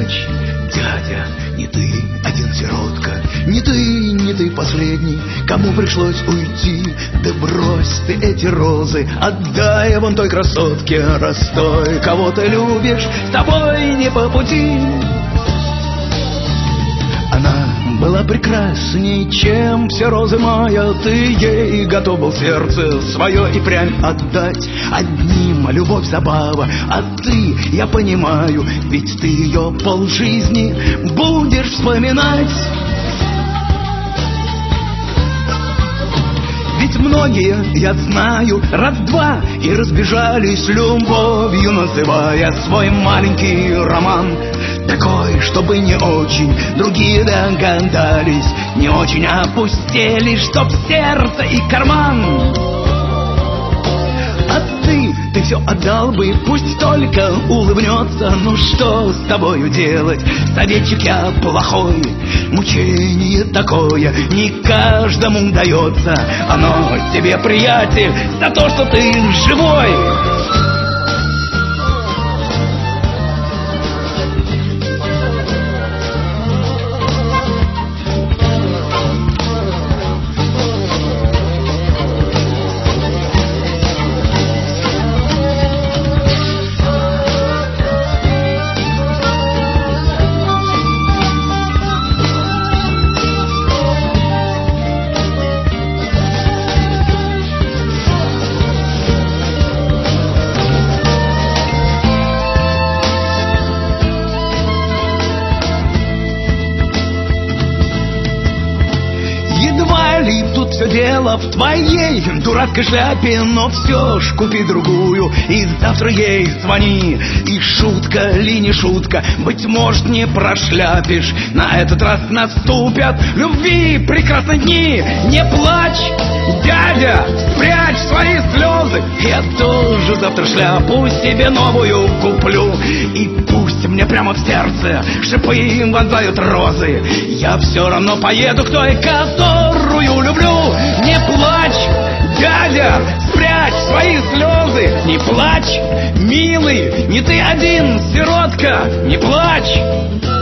плачь, дядя, не ты один сиротка, не ты последний, кому пришлось уйти. Да брось ты эти розы, отдай вон той красотке Растой. Кого ты любишь, с тобой не по пути. Она была прекрасней, чем все розы мая. Ты ей готов был сердце свое и прям отдать. Одним любовь забава, а ты, я понимаю, ведь ты ее полжизни будешь вспоминать. Ведь многие, я знаю, раз-два и разбежались любовью, называя свой маленький роман. Такой, чтобы не очень другие догадались, не очень опустили, чтоб сердце и карман. А ты все отдал бы, пусть только улыбнется. Ну что с тобою делать, советчик я плохой. Мучение такое не каждому дается. Оно тебе, приятель, за то, что ты живой. Тут все дело в твоей дурацкой шляпе, но все ж купи другую и завтра ей звони. И шутка ли не шутка, быть может, не прошляпишь. На этот раз наступят любви прекрасные дни. Не плачь, дядя, спрячь свои слезы. Я тоже завтра шляпу себе новую куплю. И пусть мне прямо в сердце шипы им вонзают розы, я все равно поеду к той, которую люблю. Не плачь, дядя, спрячь свои слезы. Не плачь, милый, не ты один, сиротка, не плачь.